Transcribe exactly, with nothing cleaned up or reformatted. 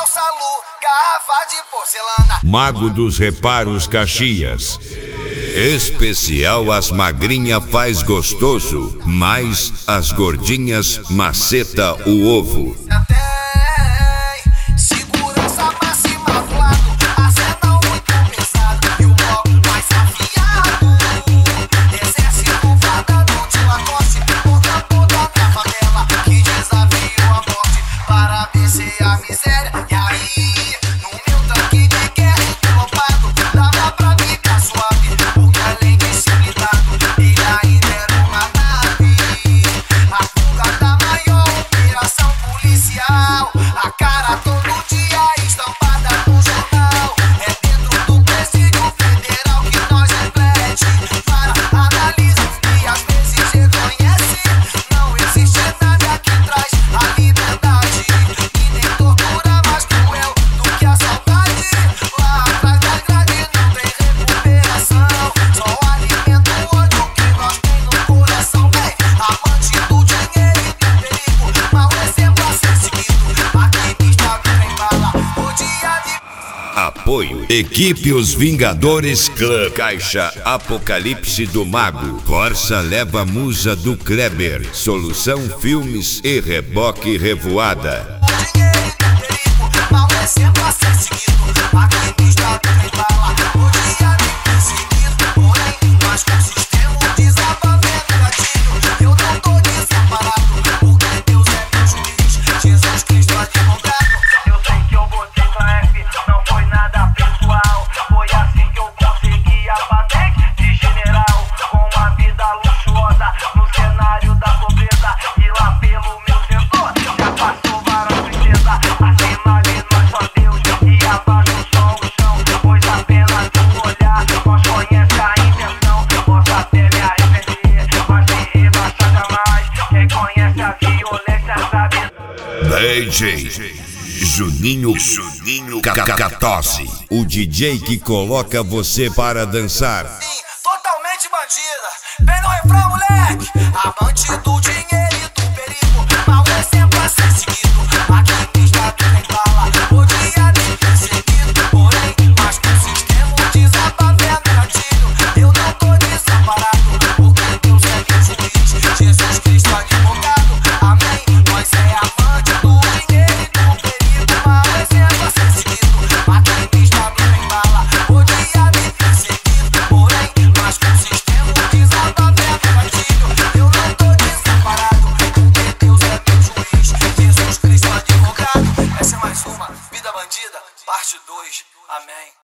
Salsalu, garrafa de porcelana. Mago dos Reparos Caxias. Especial as magrinha faz gostoso, mas as gordinhas maceta o ovo. Apoio: Equipe Os Vingadores Clã, Caixa Apocalipse do Mago, Corsa Leva Musa do Kleber, Solução Filmes e Reboque Revoada. D J Juninho, Juninho Cacatose, o D J que coloca você para dançar. Sim, totalmente bandida. Vem no refrão, moleque. Amante do dinheiro e do perigo, mal é sempre a ser seguido. Aqui no estado tem bala, odiado e perseguido. Porém, mas com o sistema desabafando gatilho, eu não tô desamparado, porque Deus é meu juiz, Jesus Cristo advogado. Amém, nós é amante do dinheiro e do perigo, mal é sempre a ser seguido. Aqui no estado tem bala, odiado e perseguido. Porém, mas com o sistema desabafando gatilho, eu não tô desamparado, porque Deus é meu juiz, Jesus Cristo advogado. Essa é mais uma Vida Bandida, parte dois. Amém.